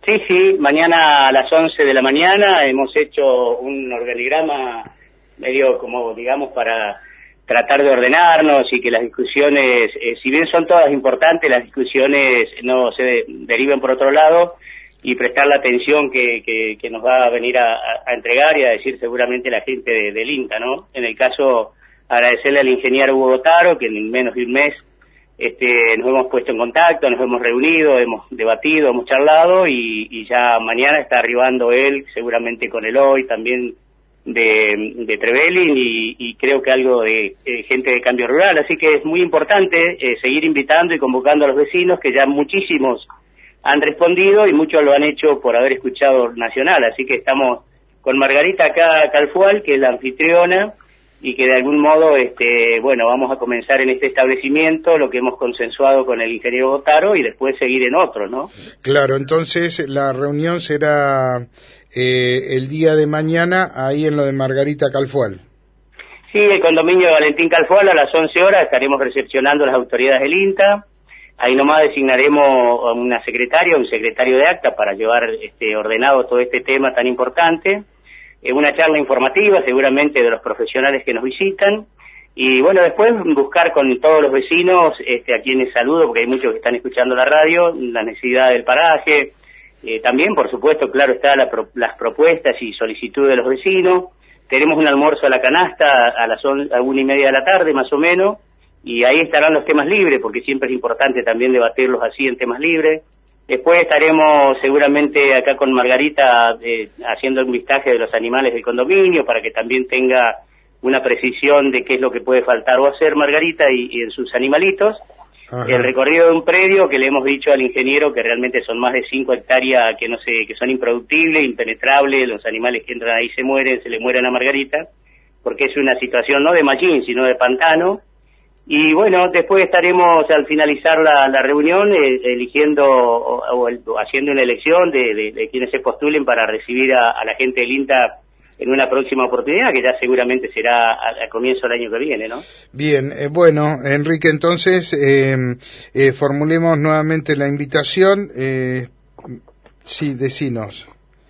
Sí, mañana a las 11 de la mañana hemos hecho un organigrama medio como, digamos, para tratar de ordenarnos y que las discusiones, si bien son todas importantes, las discusiones no se deriven por otro lado y prestar la atención que nos va a venir a entregar y a decir seguramente la gente del INTA, ¿no? En el caso, agradecerle al ingeniero Hugo Botaro, que en menos de un mes nos hemos puesto en contacto, nos hemos reunido, hemos debatido, hemos charlado y ya mañana está arribando él, seguramente con el hoy también de Trevelin y creo que algo de gente de Cambio Rural, así que es muy importante seguir invitando y convocando a los vecinos, que ya muchísimos han respondido y muchos lo han hecho por haber escuchado Nacional, así que estamos con Margarita acá Calfual, que es la anfitriona, y que de algún modo, bueno, vamos a comenzar en este establecimiento lo que hemos consensuado con el ingeniero Botaro y después seguir en otros, ¿no? Claro, entonces la reunión será el día de mañana ahí en lo de Margarita Calfual. Sí, el condominio de Valentín Calfual a las 11 horas estaremos recepcionando a las autoridades del INTA. Ahí nomás designaremos una secretaria, un secretario de acta para llevar ordenado todo este tema tan importante. Una charla informativa seguramente de los profesionales que nos visitan y bueno, después buscar con todos los vecinos a quienes saludo, porque hay muchos que están escuchando la radio, la necesidad del paraje, también por supuesto, claro está, las propuestas y solicitudes de los vecinos. Tenemos un almuerzo a la canasta a las 1:30 de la tarde más o menos, y ahí estarán los temas libres, porque siempre es importante también debatirlos así en temas libres. Después estaremos seguramente acá con Margarita haciendo el listaje de los animales del condominio para que también tenga una precisión de qué es lo que puede faltar o hacer Margarita y en sus animalitos. Ajá. El recorrido de un predio que le hemos dicho al ingeniero que realmente son más de 5 hectáreas que son improductibles, impenetrables, los animales que entran ahí se le mueren a Margarita, porque es una situación no de mallín sino de pantano. Y bueno, después estaremos al finalizar la reunión eligiendo o haciendo una elección de quienes se postulen para recibir a la gente del INTA en una próxima oportunidad, que ya seguramente será a comienzo del año que viene, ¿no? Bien, bueno, Enrique, entonces formulemos nuevamente la invitación. Sí, decinos.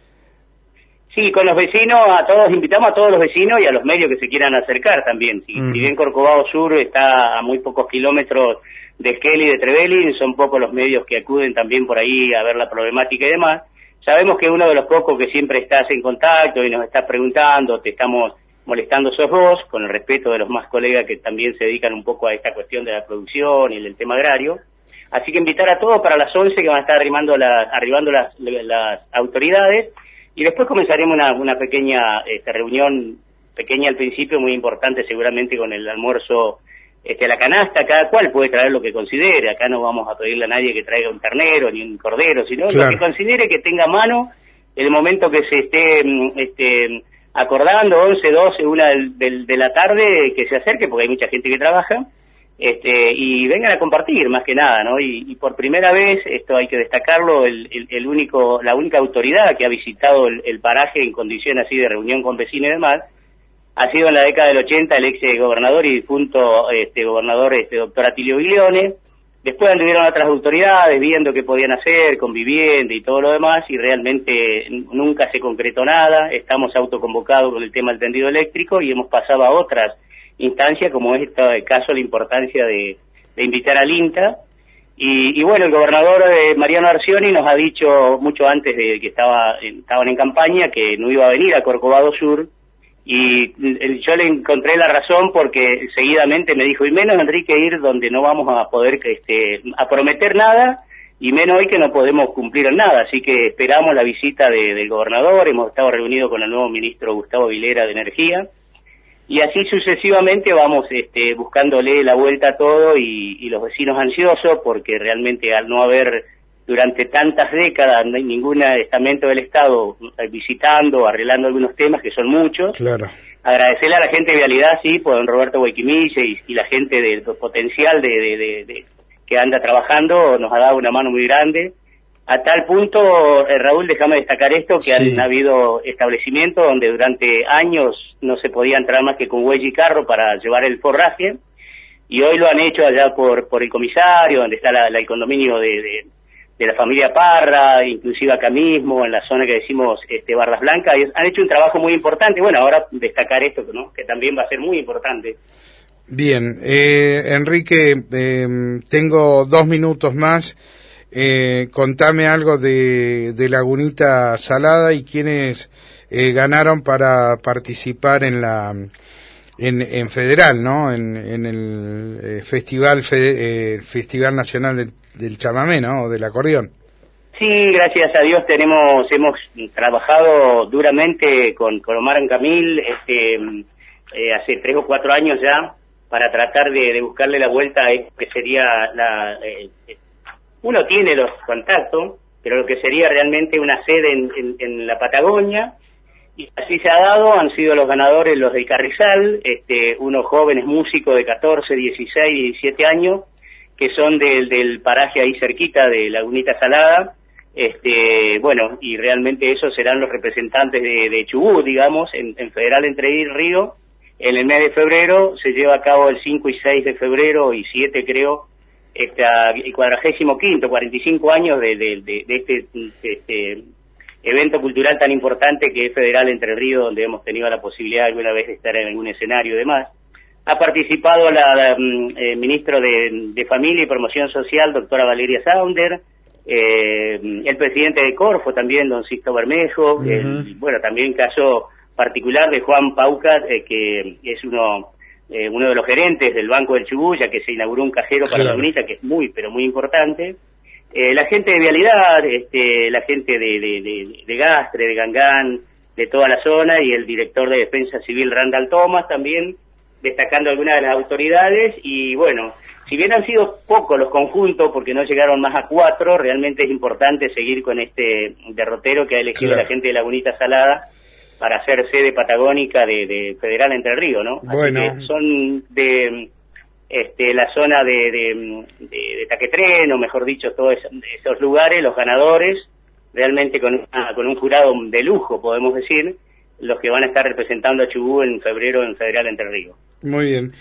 Sí, con los vecinos, invitamos a todos los vecinos y a los medios que se quieran acercar también. Si bien Corcovado Sur está a muy pocos kilómetros de Esquel y de Trevelin, son pocos los medios que acuden también por ahí a ver la problemática y demás. Sabemos que uno de los pocos que siempre estás en contacto y nos está preguntando, te estamos molestando, sos vos, con el respeto de los más colegas que también se dedican un poco a esta cuestión de la producción y del tema agrario. Así que invitar a todos para las 11 que van a estar arribando las autoridades. Y después comenzaremos una pequeña reunión, pequeña al principio, muy importante seguramente con el almuerzo a la canasta. Cada cual puede traer lo que considere, acá no vamos a pedirle a nadie que traiga un ternero ni un cordero, sino claro, lo que considere que tenga a mano en el momento que se esté acordando, 11, 12, 1 de la tarde, que se acerque, porque hay mucha gente que trabaja, y vengan a compartir más que nada, ¿no? Y por primera vez, esto hay que destacarlo, la única autoridad que ha visitado el paraje en condición así de reunión con vecinos y demás, ha sido en la década del 80 el ex gobernador y difunto gobernador doctor Atilio Biglione. Después anduvieron otras autoridades viendo qué podían hacer con vivienda y todo lo demás, y realmente nunca se concretó nada. Estamos autoconvocados con el tema del tendido eléctrico y hemos pasado a otras instancia, como es este caso la importancia de invitar al INTA. Y bueno, el gobernador Mariano Arcioni nos ha dicho mucho antes de que estaban en campaña que no iba a venir a Corcovado Sur, y yo le encontré la razón porque seguidamente me dijo, y menos Enrique ir donde no vamos a poder a prometer nada, y menos hoy que no podemos cumplir en nada, así que esperamos la visita del gobernador. Hemos estado reunidos con el nuevo ministro Gustavo Vilera de Energía, y así sucesivamente vamos buscándole la vuelta a todo, y los vecinos ansiosos porque realmente al no haber durante tantas décadas no hay ningún estamento del Estado visitando, arreglando algunos temas que son muchos. Claro. Agradecerle a la gente de Vialidad, sí, por don Roberto Guayquimille y la gente del potencial que anda trabajando, nos ha dado una mano muy grande. A tal punto, Raúl, déjame destacar esto, que sí, han habido establecimientos donde durante años no se podía entrar más que con huella y carro para llevar el forraje, y hoy lo han hecho allá por el comisario, donde está el condominio de de la familia Parra, inclusive acá mismo, en la zona que decimos Barras Blancas, han hecho un trabajo muy importante. Bueno, ahora destacar esto, ¿no?, que también va a ser muy importante. Bien, Enrique, tengo 2 minutos más. Contame algo de Lagunita Salada y quiénes ganaron para participar en Federal, ¿no? En el Festival Nacional del Chamamé, ¿no? O del acordeón. Sí, gracias a Dios hemos trabajado duramente con Omar Ancamil, hace 3 o 4 años ya, para tratar de buscarle la vuelta a esto que sería uno tiene los contactos, pero lo que sería realmente una sede en la Patagonia, y así se ha dado. Han sido los ganadores los del Carrizal, unos jóvenes músicos de 14, 16, 17 años, que son del paraje ahí cerquita de Lagunita Salada, bueno, y realmente esos serán los representantes de Chubut, digamos, en Federal Entre Ríos. En el mes de febrero se lleva a cabo el 5 y 6 de febrero y 7, creo, el 45º, 45 años de este evento cultural tan importante que es Federal Entre Ríos, donde hemos tenido la posibilidad alguna vez de estar en algún escenario y demás. Ha participado la ministro de Familia y Promoción Social, doctora Valeria Saunder, el presidente de Corfo también, don Sixto Bermejo, bueno, también caso particular de Juan Pauca, que es uno de los gerentes del Banco del Chubut, ya que se inauguró un cajero para la UNITA, que es pero muy importante. La gente de Vialidad, la gente de Gastre, de Gangán, de toda la zona, y el director de Defensa Civil, Randall Thomas, también, destacando algunas de las autoridades. Y bueno, si bien han sido pocos los conjuntos, porque no llegaron más a 4, realmente es importante seguir con este derrotero que ha elegido la gente de Lagunita Salada para ser sede patagónica de Federal Entre Ríos, ¿no? Bueno. Así que son de la zona de Taquetrén, o mejor dicho, todos esos lugares, los ganadores, realmente con un jurado de lujo, podemos decir, los que van a estar representando a Chubut en febrero en Federal Entre Ríos. Muy bien.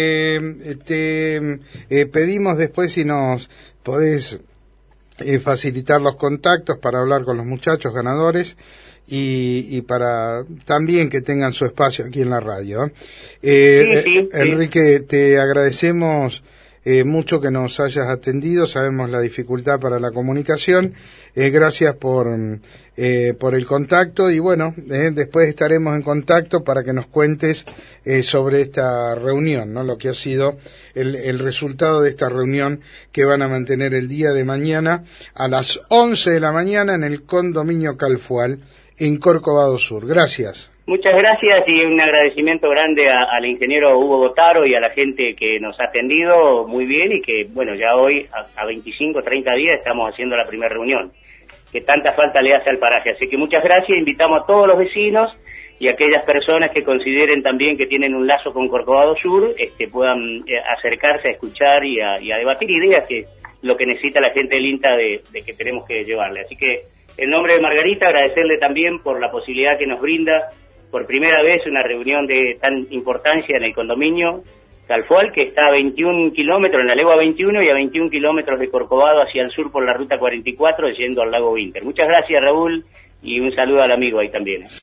Pedimos después si nos podés facilitar los contactos para hablar con los muchachos ganadores y para también que tengan su espacio aquí en la radio. Sí. Enrique, te agradecemos mucho que nos hayas atendido, sabemos la dificultad para la comunicación, gracias por el contacto y bueno, después estaremos en contacto para que nos cuentes sobre esta reunión, ¿no? Lo que ha sido el resultado de esta reunión que van a mantener el día de mañana a las 11 de la mañana en el condominio Calfual en Corcovado Sur. Gracias. Muchas gracias y un agradecimiento grande al ingeniero Hugo Botaro y a la gente que nos ha atendido muy bien y que, bueno, ya hoy a 25, 30 días estamos haciendo la primera reunión, que tanta falta le hace al paraje. Así que muchas gracias, invitamos a todos los vecinos y a aquellas personas que consideren también que tienen un lazo con Corcovado Sur, puedan acercarse a escuchar y a debatir ideas, que es lo que necesita la gente del INTA de que tenemos que llevarle. Así que, en nombre de Margarita, agradecerle también por la posibilidad que nos brinda por primera vez una reunión de tan importancia en el condominio Calfual, que está a 21 kilómetros, en la legua 21 y a 21 kilómetros de Corcovado hacia el sur por la ruta 44, yendo al lago Winter. Muchas gracias, Raúl, y un saludo al amigo ahí también.